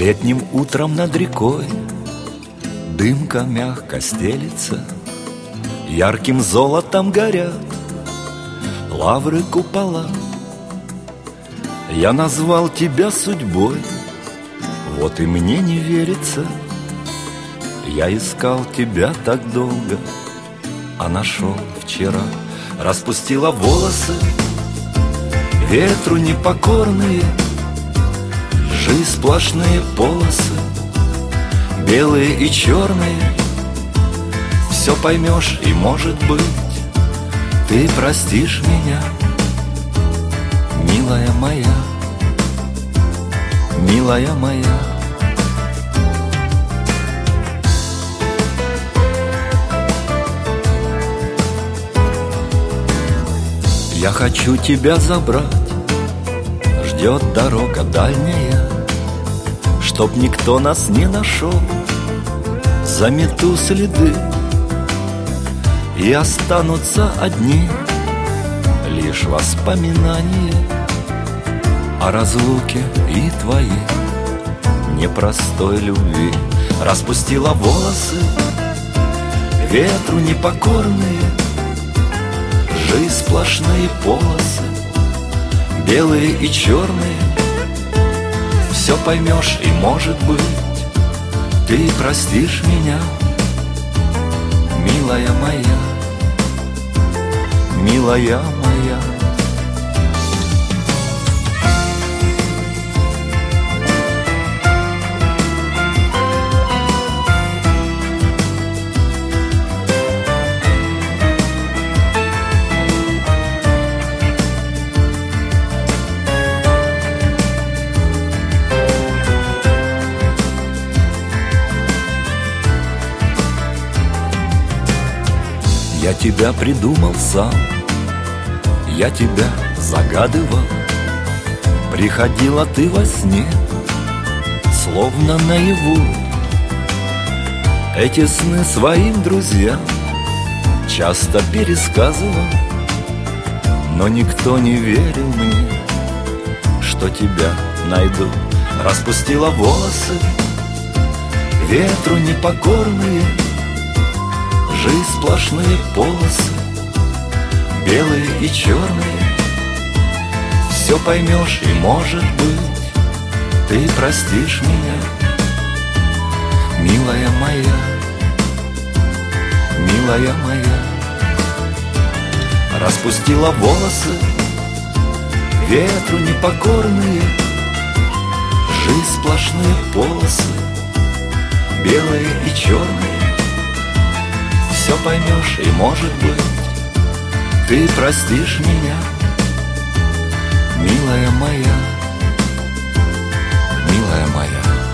Летним утром над рекой дымка мягко стелится, ярким золотом горят лавры купола. Я назвал тебя судьбой, вот и мне не верится. Я искал тебя так долго, а нашел вчера. Распустила волосы, ветру непокорные, жизнь сплошные полосы, белые и черные. Все поймешь и, может быть, ты простишь меня, милая моя, милая моя. Я хочу тебя забрать, ждет дорога дальняя, чтоб никто нас не нашел, замету следы, и останутся одни лишь воспоминания о разлуке и твоей непростой любви. Распустила волосы, ветру непокорные, жизнь сплошные полосы, белые и черные. Все поймешь и, может быть, ты простишь меня, милая моя, милая моя. Я тебя придумал сам, я тебя загадывал. Приходила ты во сне, словно наяву. Эти сны своим друзьям часто пересказывал, но никто не верил мне, что тебя найду. Распустила волосы, ветру непокорные, жизнь сплошные полосы, белые и черные. Все поймешь и, может быть, ты простишь меня, милая моя, милая моя. Распустила волосы, ветру непокорные, жизнь сплошные полосы, белые и черные. Все поймешь и, может быть, ты простишь меня, милая моя, милая моя.